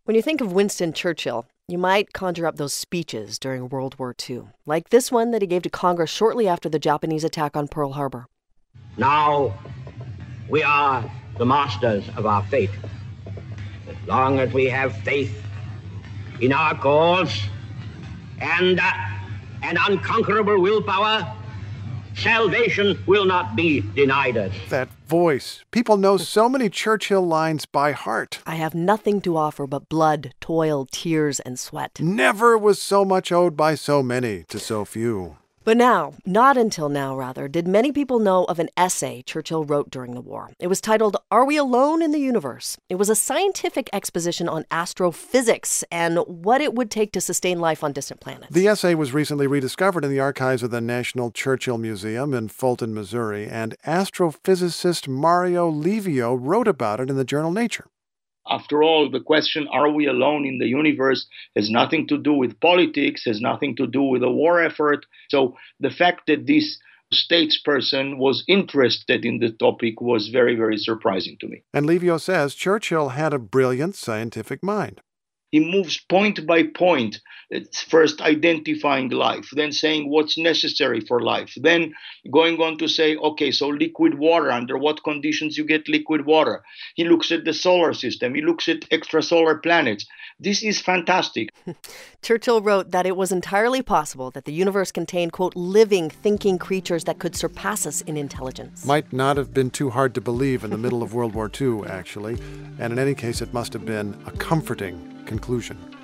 When you think of Winston Churchill, you might conjure up those speeches during World War II, like this one that he gave to Congress shortly after the Japanese attack on Pearl Harbor. Now we are the masters of our fate. As long as we have faith in our cause and an unconquerable willpower, salvation will not be denied us. That voice. People know so many Churchill lines by heart. I have nothing to offer but blood, toil, tears, and sweat. Never was so much owed by so many to so few. But now, not until now rather, did many people know of an essay Churchill wrote during the war. It was titled, Are We Alone in the Universe? It was a scientific exposition on astrophysics and what it would take to sustain life on distant planets. The essay was recently rediscovered in the archives of the National Churchill Museum in Fulton, Missouri, and astrophysicist Mario Livio wrote about it in the journal Nature. After all, the question, are we alone in the universe, has nothing to do with politics, has nothing to do with a war effort. So the fact that this statesperson was interested in the topic was very, very surprising to me. And Livio says Churchill had a brilliant scientific mind. He moves point by point, first identifying life, then saying what's necessary for life, then going on to say, okay, so liquid water, under what conditions you get liquid water. He looks at the solar system. He looks at extrasolar planets. This is fantastic. Churchill wrote that it was entirely possible that the universe contained, quote, living, thinking creatures that could surpass us in intelligence. Might not have been too hard to believe in the middle of World War II, actually. And in any case, it must have been a comforting conclusion.